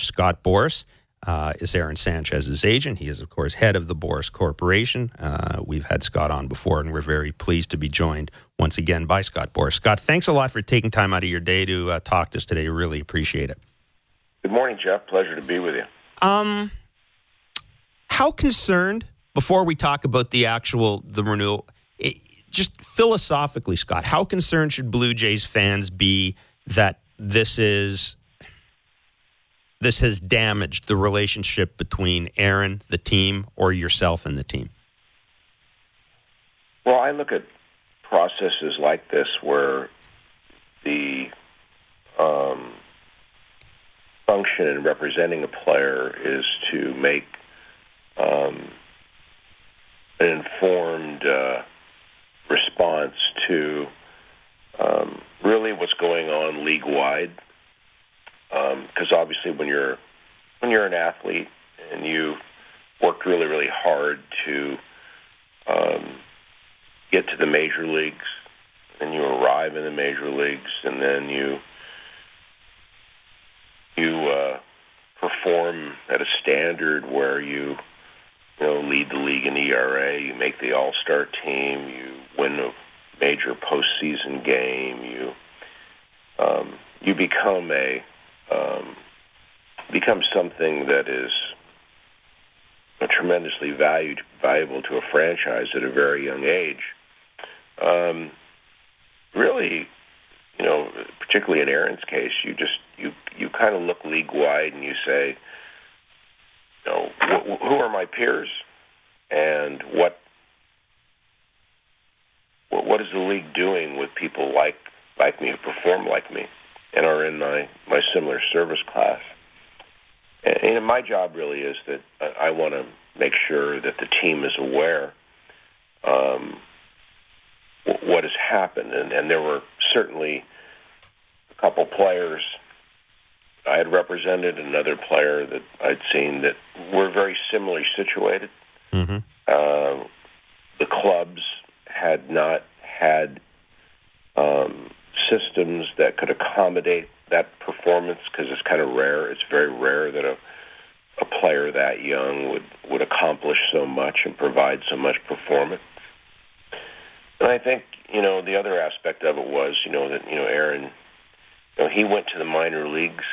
Scott Boras is Aaron Sanchez's agent. He is, of course, head of the Boras Corporation. We've had Scott on before, and we're very pleased to be joined once again by Scott Boras. Scott, thanks a lot for taking time out of your day to talk to us today. Really appreciate it. Good morning, Jeff. Pleasure to be with you. How concerned, before we talk about the renewal, just philosophically, Scott, how concerned should Blue Jays fans be that this has damaged the relationship between Aaron, the team, or yourself and the team? Well, I look at processes like this where the function in representing a player is to make an informed response to really what's going on league-wide. Because obviously when you're an athlete and you worked really, really hard to get to the major leagues, and you arrive in the major leagues, and then you perform at a standard where you lead the league in ERA, you make the All-Star team, you win a major postseason game, you become something that is tremendously valuable to a franchise at a very young age. Really, particularly in Aaron's case, you kind of look league-wide and you say, who are my peers, and what is the league doing with people like me who perform like me and are in my similar service class? And my job really is that I want to make sure that the team is aware what has happened. And there were certainly a couple players I had represented, another player that I'd seen that were very similarly situated. Mm-hmm. The clubs had not had systems that could accommodate that performance, because it's kind of rare. It's very rare that a player that young would accomplish so much and provide so much performance. And I think, the other aspect of it was, that, Aaron, he went to the minor leagues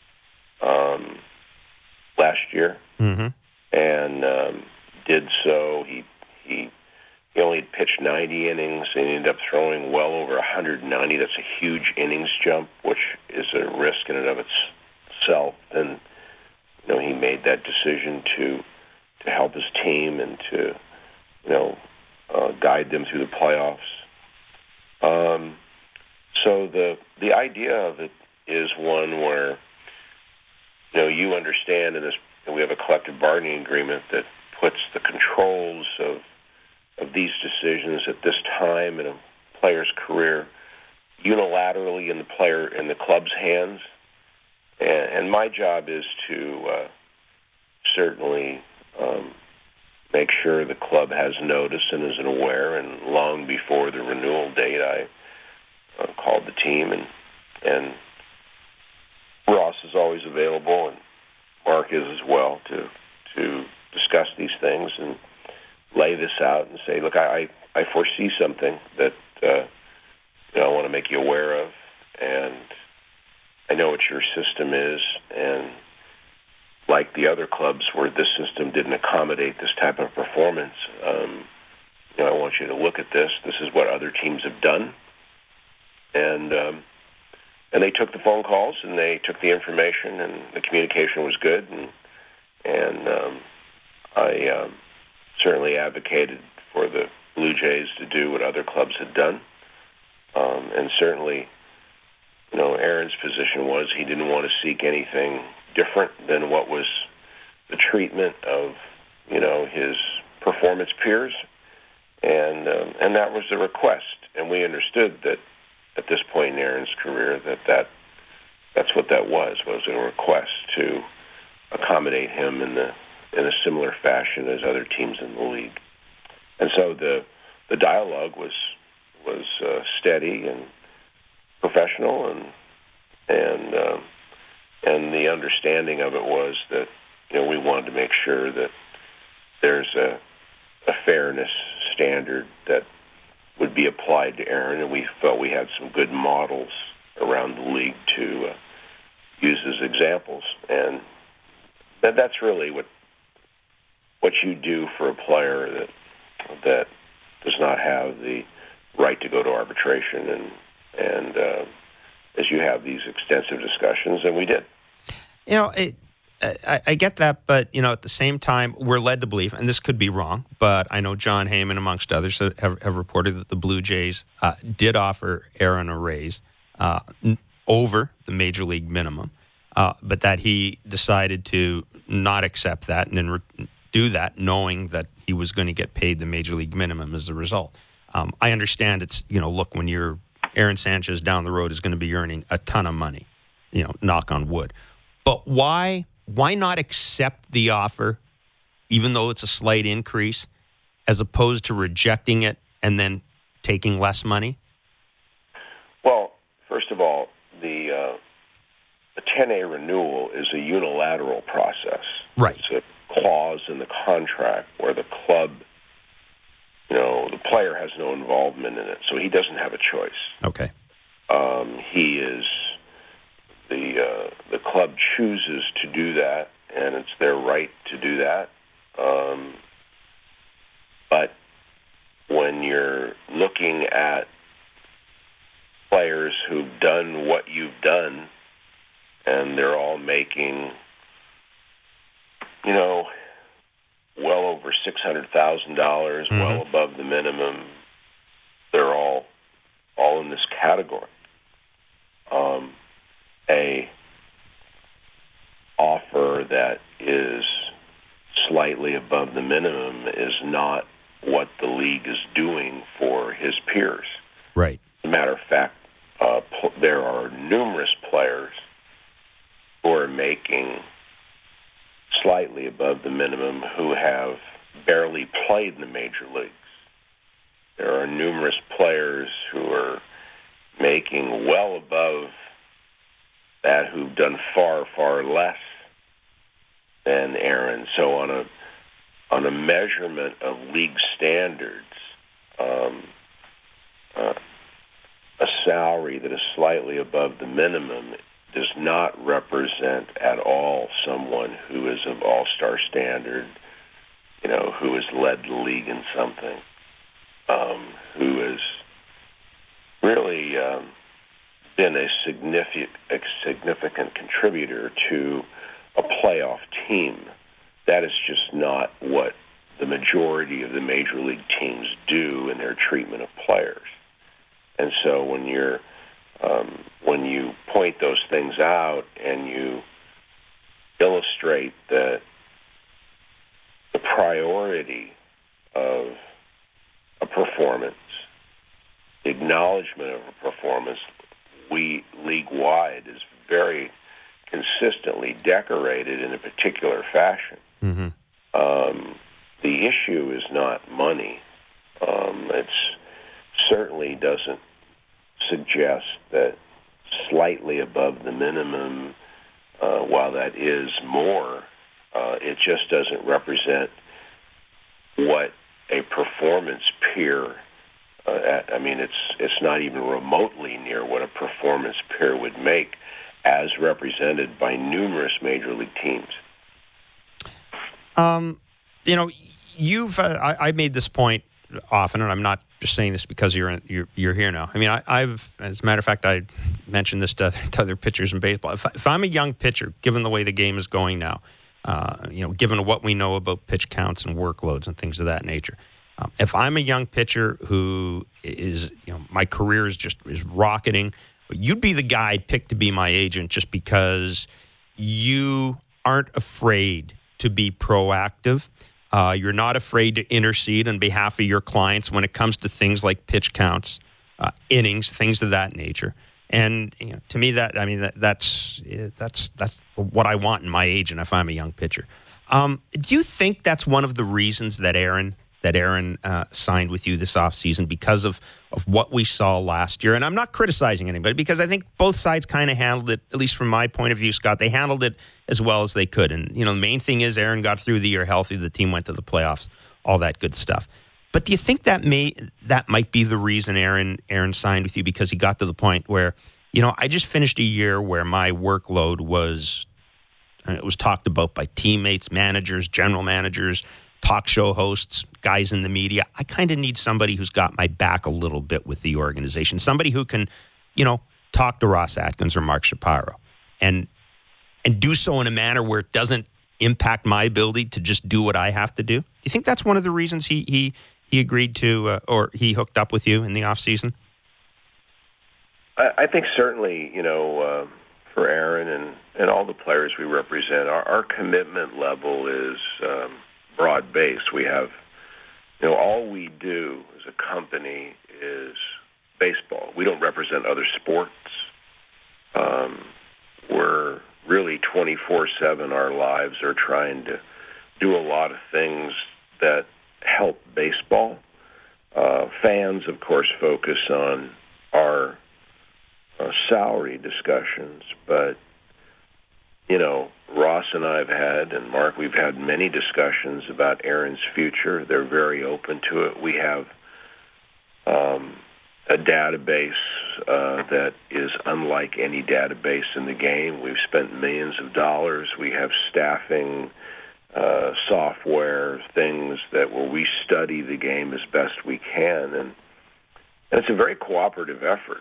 last year, mm-hmm. and did so. He only had pitched 90 innings, and he ended up throwing well over 190. That's a huge innings jump, which is a risk in and of itself. And he made that decision to help his team and to guide them through the playoffs. So the idea of it is one where you understand in this, and we have a collective bargaining agreement that puts the controls of these decisions at this time in a player's career unilaterally in the club's hands. And my job is to certainly make sure the club has notice and is aware. And long before the renewal date, I called the team, and Ross is always available, and Mark is as well, to discuss these things and lay this out and say, look, I foresee something that I want to make you aware of, and I know what your system is, and like the other clubs where this system didn't accommodate this type of performance, I want you to look at this. This is what other teams have done. And they took the phone calls, and they took the information, and the communication was good, and I certainly advocated for the Blue Jays to do what other clubs had done. And certainly, Aaron's position was he didn't want to seek anything different than what was the treatment of, his performance peers. And that was the request. And we understood that at this point in Aaron's career that's what that was a request to accommodate him in a similar fashion as other teams in the league. And so the dialogue was And the understanding of it was that, we wanted to make sure that there's a fairness standard that would be applied to Aaron, and we felt we had some good models around the league to use as examples. And that's really what you do for a player that does not have the right to go to arbitration, and as you have these extensive discussions, and we did. I get that, but, at the same time, we're led to believe, and this could be wrong, but I know John Heyman, amongst others, have reported that the Blue Jays did offer Aaron a raise over the Major League minimum, but that he decided to not accept that and then do that knowing that he was going to get paid the Major League minimum as a result. I understand it's, look, when you're Aaron Sanchez down the road is going to be earning a ton of money, knock on wood. But why not accept the offer, even though it's a slight increase, as opposed to rejecting it and then taking less money? Well, first of all, the 10A renewal is a unilateral process. Right. It's a clause in the contract where the club, the player has no involvement in it, so he doesn't have a choice. Okay. He is the club chooses to do that, and it's their right to do that. But when you're looking at players who've done what you've done, and they're all making, well over $600,000, well above the minimum, they're all in this category. A offer that is slightly above the minimum is not what the league is doing for his peers. Right. As a matter of fact, there are numerous players who are making slightly above the minimum who have barely played in the major leagues. There are numerous players who are making well above that who've done far, far less than Aaron. So on a measurement of league standards, a salary that is slightly above the minimum does not represent at all someone who is of all-star standard, who has led the league in something, who has really been a significant contributor to a playoff team. That is just not what the majority of the major league teams do in their treatment of players. And so when you point those things out and you illustrate that the priority of a performance, the acknowledgement of a performance, we league-wide is very consistently decorated in a particular fashion. Mm-hmm. The issue is not money. It certainly doesn't suggest that slightly above the minimum, while that is more, it just doesn't represent what a performance peer it's not even remotely near what a performance peer would make as represented by numerous major league teams. I've made this point often, and I'm not just saying this because you're here now. I mean, I've, as a matter of fact, I mentioned this to other pitchers in baseball. If I'm a young pitcher, given the way the game is going now, given what we know about pitch counts and workloads and things of that nature, if I'm a young pitcher who is, my career is rocketing, you'd be the guy I'd pick to be my agent just because you aren't afraid to be proactive. You're not afraid to intercede on behalf of your clients when it comes to things like pitch counts, innings, things of that nature. And to me, that's what I want in my agent if I'm a young pitcher. Do you think that's one of the reasons that Aaron that Aaron signed with you this offseason because of what we saw last year. And I'm not criticizing anybody because I think both sides kind of handled it, at least from my point of view, Scott. They handled it as well as they could. And, the main thing is Aaron got through the year healthy. The team went to the playoffs, all that good stuff. But do you think that might be the reason Aaron signed with you, because he got to the point where, I just finished a year where my workload was talked about by teammates, managers, general managers, talk show hosts, guys in the media. I kind of need somebody who's got my back a little bit with the organization, somebody who can, talk to Ross Atkins or Mark Shapiro and do so in a manner where it doesn't impact my ability to just do what I have to do. Do you think that's one of the reasons he agreed to or he hooked up with you in the offseason? I think certainly, for Aaron and all the players we represent, our commitment level is broad-based. We have, all we do as a company is baseball. We don't represent other sports. We're really 24/7. Our lives are trying to do a lot of things that help baseball. Fans, of course, focus on our salary discussions, but Ross and I have had, and Mark, we've had many discussions about Aaron's future. They're very open to it. We have a database that is unlike any database in the game. We've spent millions of dollars. We have staffing, software, things where we study the game as best we can, and it's a very cooperative effort.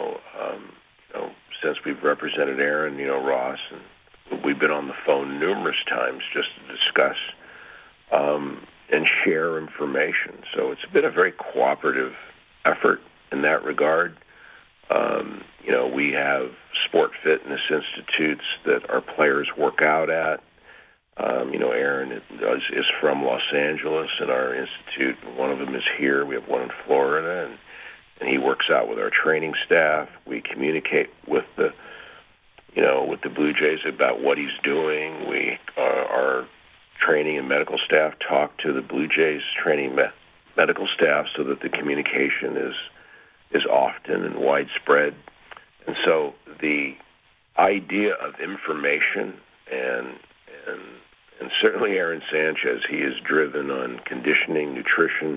Since we've represented Aaron, Ross, and we've been on the phone numerous times just to discuss and share information. So it's been a very cooperative effort in that regard. We have sport fitness institutes that our players work out at. Aaron is from Los Angeles, and our institute, one of them is here. We have one in Florida, and he works out with our training staff. We communicate with the Blue Jays about what he's doing. Our training and medical staff talk to the Blue Jays training medical staff so that the communication is often and widespread. And so the idea of information and certainly Aaron Sanchez, he is driven on conditioning, nutrition,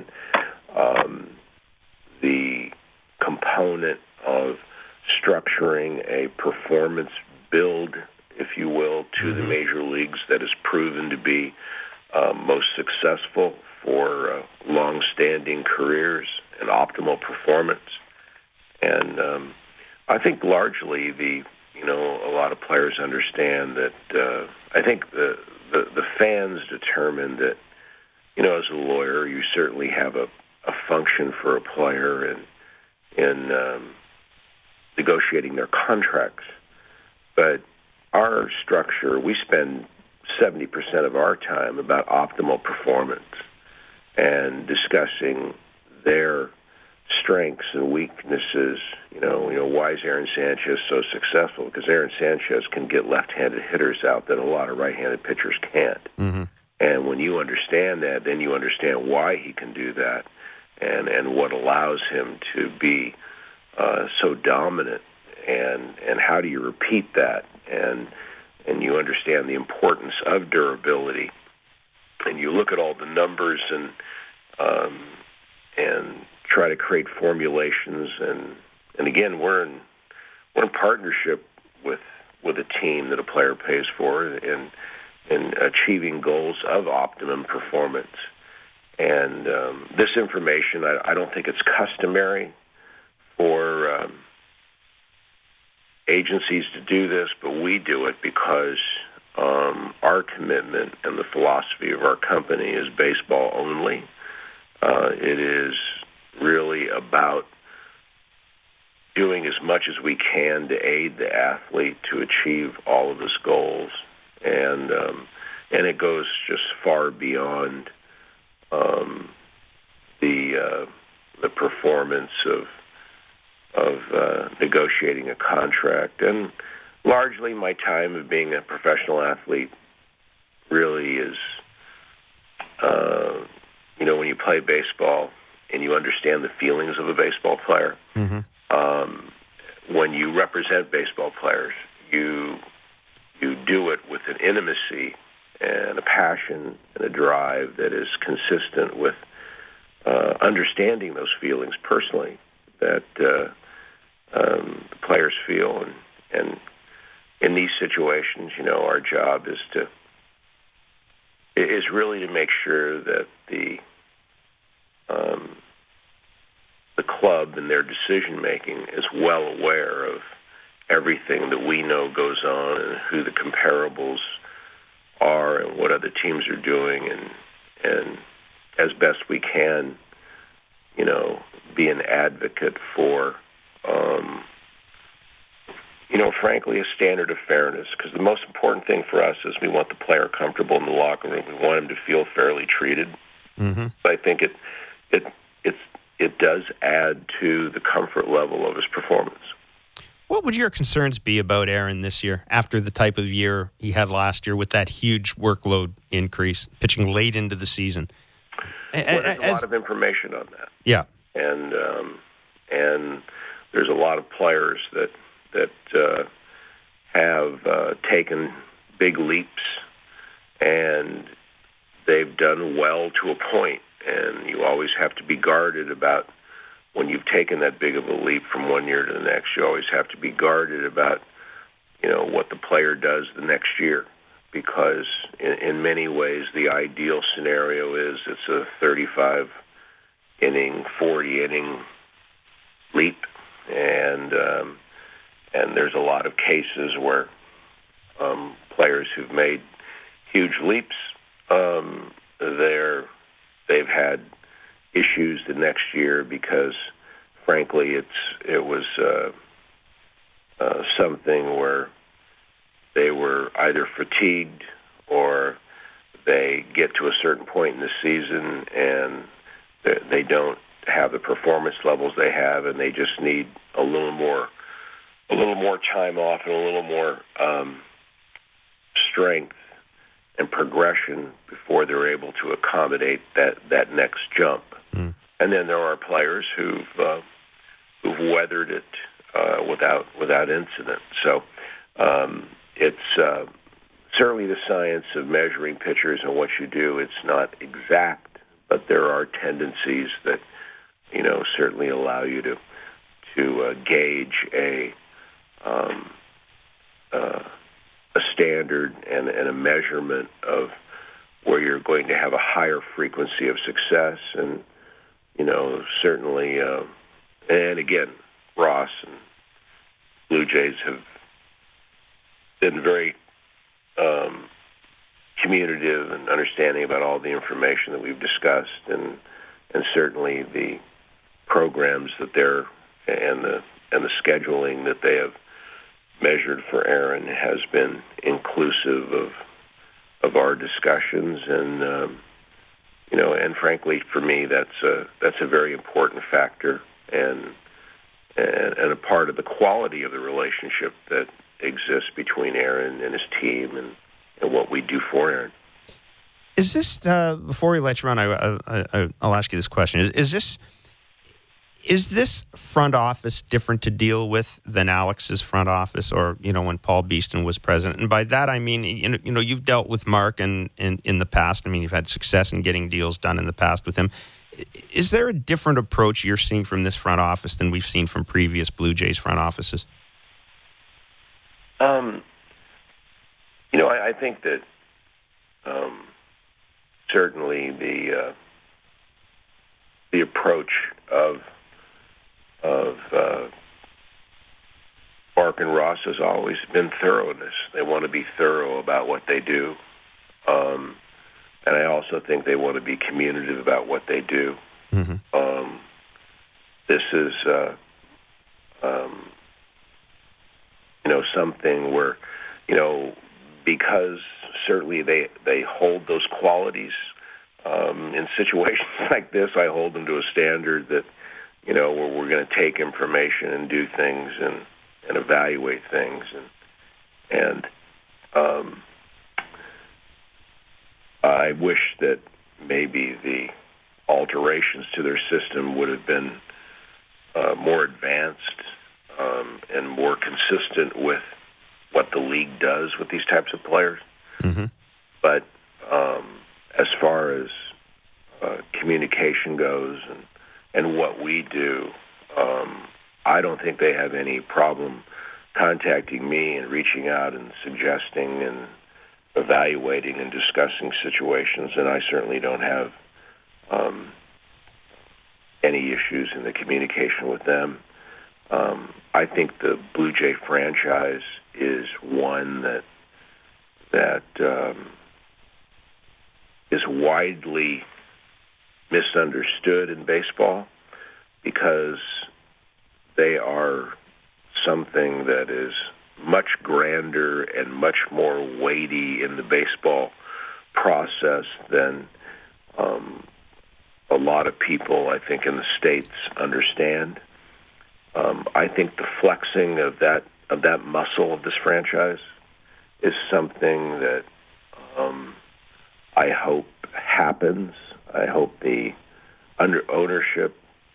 the component of structuring a performance build, if you will, to the major leagues that has proven to be most successful for long-standing careers and optimal performance. And I think largely a lot of players understand that. I think the fans determine that, as a lawyer, you certainly have a function for a player in negotiating their contracts. But our structure, we spend 70% of our time about optimal performance and discussing their strengths and weaknesses. Why is Aaron Sanchez so successful? Because Aaron Sanchez can get left-handed hitters out that a lot of right-handed pitchers can't. Mm-hmm. And when you understand that, then you understand why he can do that and what allows him to be so dominant, and how do you repeat that, and you understand the importance of durability, and you look at all the numbers and try to create formulations, and again we're in partnership with a team that a player pays for in achieving goals of optimum performance. And this information, I don't think it's customary for agencies to do this, but we do it because our commitment and the philosophy of our company is baseball only. It is really about doing as much as we can to aid the athlete to achieve all of his goals, and it goes just far beyond the performance of negotiating a contract. And largely my time of being a professional athlete really is when you play baseball and you understand the feelings of a baseball player, when you represent baseball players, you do it with an intimacy and a passion and a drive that is consistent with understanding those feelings personally that the players feel. And in these situations, our job is really to make sure that the club and their decision making is well aware of everything that we know goes on and who the comparables are and what other teams are doing, and as best we can, be an advocate for, frankly, a standard of fairness. Because the most important thing for us is we want the player comfortable in the locker room. We want him to feel fairly treated. Mm-hmm. I think it does add to the comfort level of his performance. What would your concerns be about Aaron this year, after the type of year he had last year with that huge workload increase, pitching late into the season? Well, there's a lot of information on that. Yeah. And there's a lot of players that have taken big leaps, and they've done well to a point. And you always have to be guarded about when you've taken that big of a leap from one year to the next. You always have to be guarded about, what the player does the next year, because in many ways the ideal scenario is it's a 35-inning, 40-inning leap, and there's a lot of cases where players who've made huge leaps, they've had issues the next year because, frankly, it was something where they were either fatigued or they get to a certain point in the season and they don't have the performance levels they have, and they just need a little more time off and a little more strength and progression before they're able to accommodate that next jump. Mm. And then there are players who've weathered it without incident. So it's certainly the science of measuring pitchers and what you do. It's not exact, but there are tendencies that certainly allow you to gauge a standard and a measurement of where you're going to have a higher frequency of success. And certainly, and again, Ross and Blue Jays have been very communicative and understanding about all the information that we've discussed, and certainly the programs that they're and the scheduling that they have measured for Aaron has been inclusive of our discussions, and and frankly, for me, that's a very important factor and a part of the quality of the relationship that exists between Aaron and his team and what we do for Aaron. Is this before we let you run? I'll ask you this question: Is this front office different to deal with than Alex's front office, or when Paul Beeston was president? And by that I mean, you've dealt with Mark in the past. I mean, you've had success in getting deals done in the past with him. Is there a different approach you're seeing from this front office than we've seen from previous Blue Jays front offices? I think that certainly the approach of Mark and Ross has always been thoroughness. They want to be thorough about what they do, and I also think they want to be communicative about what they do. Mm-hmm. This is something where because certainly they hold those qualities. In situations like this, I hold them to a standard that where we're going to take information and do things and evaluate things, and I wish that maybe alterations to their system would have been more advanced and more consistent with what the league does with these types of players. Mm-hmm. But as far as communication goes and what we do, I don't think they have any problem contacting me and reaching out and suggesting and evaluating and discussing situations, and I certainly don't have any issues in the communication with them. I think the Blue Jay franchise is one that is widely misunderstood in baseball because they are something that is much grander and much more weighty in the baseball process than a lot of people, I think, in the States understand. I think the flexing of that muscle of this franchise is something that I hope happens. I hope the under ownership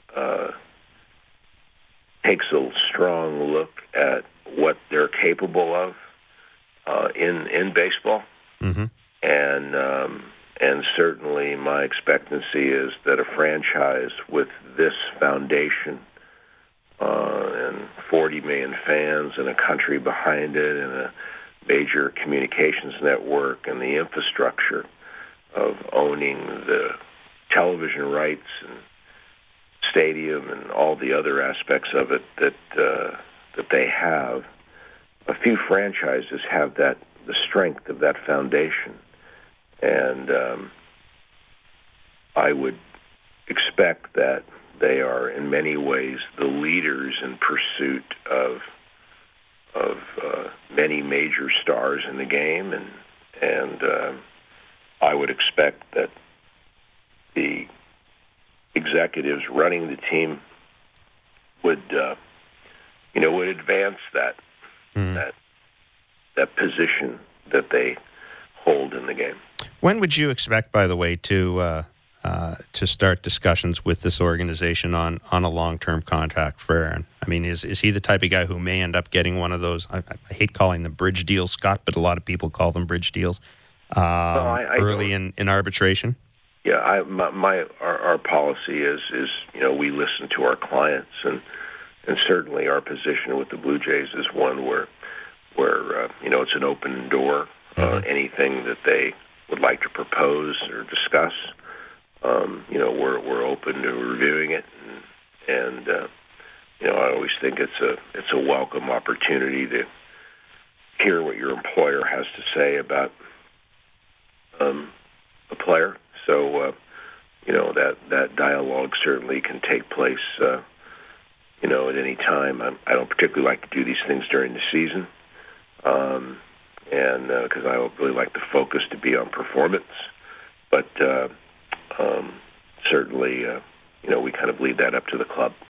takes a strong look at what they're capable of in baseball, mm-hmm. And certainly my expectancy is that a franchise with this foundation and 40 million fans and a country behind it and a major communications network and the infrastructure of owning the television rights and stadium and all the other aspects of it that they have. A few franchises have the strength of that foundation, and I would expect that they are in many ways the leaders in pursuit of many major stars in the game, and I would expect that the executives running the team would advance that that position that they hold in the game. When would you expect, by the way, to start discussions with this organization on a long-term contract for Aaron? I mean, is he the type of guy who may end up getting one of those? I hate calling them bridge deals, Scott, but a lot of people call them bridge deals. Early in arbitration. Yeah, our policy is we listen to our clients, and certainly our position with the Blue Jays is one where it's an open door. Mm-hmm. Anything that they would like to propose or discuss, we're open to reviewing it, and I always think it's a welcome opportunity to hear what your employer has to say about a player. So that dialogue certainly can take place at any time. I don't particularly like to do these things during the season, and because I really like the focus to be on performance, but certainly we kind of leave that up to the club.